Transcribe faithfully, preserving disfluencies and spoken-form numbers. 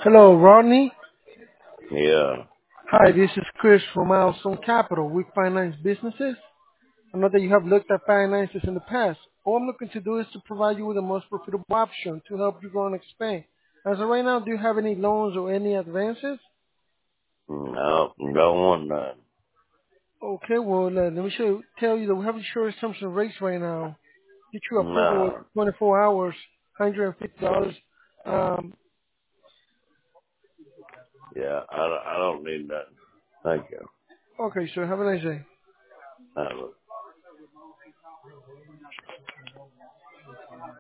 Hello, Rodney. Yeah. Hi, this is Chris from Milestone Capital. We finance businesses. I know that you have looked at finances in the past. All I'm looking to do is to provide you with the most profitable option to help you grow and expand. As of right now, do you have any loans or any advances? No, don't want none. Okay, well, uh, let me show you, tell you that we have the short assumption rates right now. Get you approval in No. twenty-four hours, one hundred fifty dollars. Um, Yeah, I, don't- I don't need nothing. Thank you. okay, so have a nice day. Have a